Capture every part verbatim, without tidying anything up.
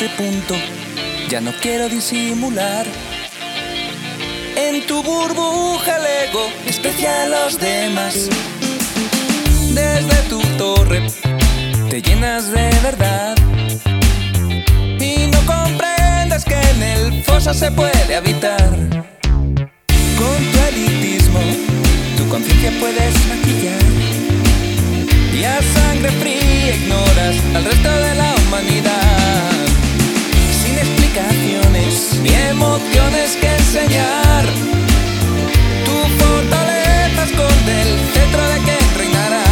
este punto ya no quiero disimular. En tu burbuja el ego desprecia a los demás. Desde tu torre te llenas de verdad y no comprendes que en el foso se puede habitar. Con tu elitismo tu conciencia puedes maquillar y a sangre fría ignoras al resto de la humanidad. Sin explicaciones ni emociones que enseñar, tu fortaleza esconde el cetro de quien reinará.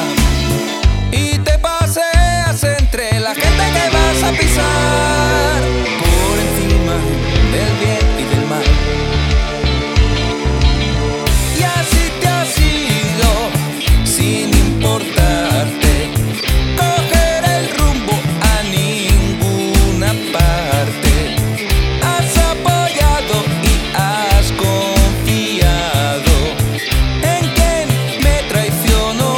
Y te paseas entre la gente que vas a pisar, por encima del bien y del mal. Y así te has ido sin importarte coger el rumbo a ninguna parte. Has apoyado y has confiado en quien me traicionó.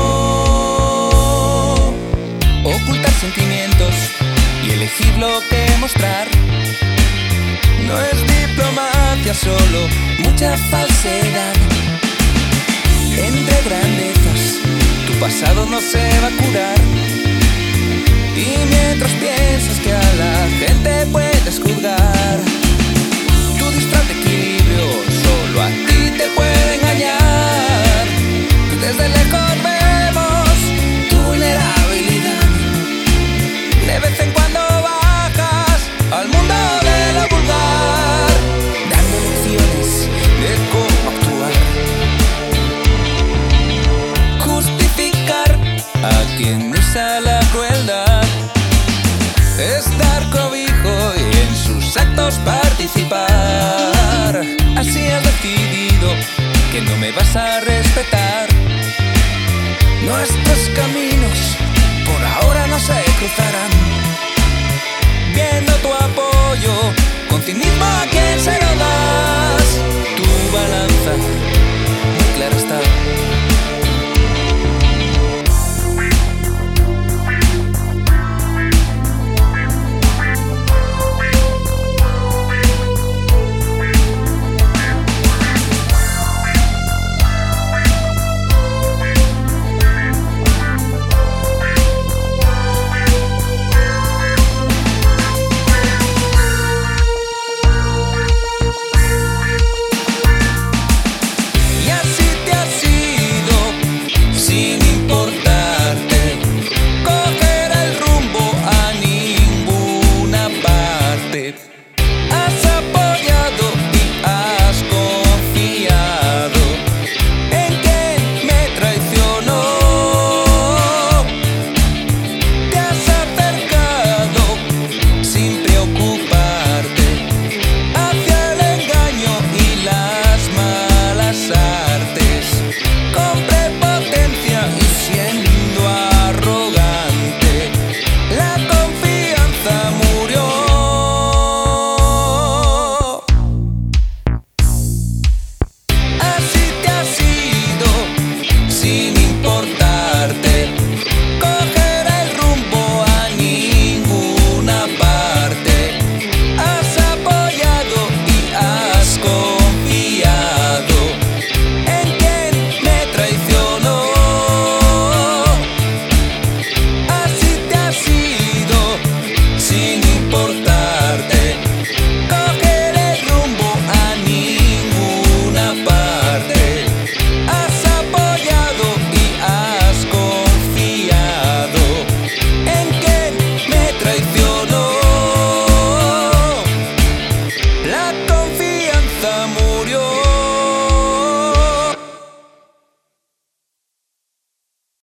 Ocultar sentimientos y elegir lo que mostrar no es diplomacia, solo mucha falsedad. Entre grandezas tu pasado no se va a curar, y mientras piensas que a la gente puedes juzgar, tu distante equilibrio solo a ti te puede engañar. Desde lejos vemos tu vulnerabilidad, de vez en cuando bajas al mundo de lo vulgar, dando lecciones de cómo actuar. Justificar a quien usa la crueldad es dar cobijo y en sus actos participar. Así has decidido que no me vas a respetar. Nuestros caminos por ahora no se cruzarán. Viendo tu apoyo, con cinismo a quien se lo das, tu balanza muy clara está.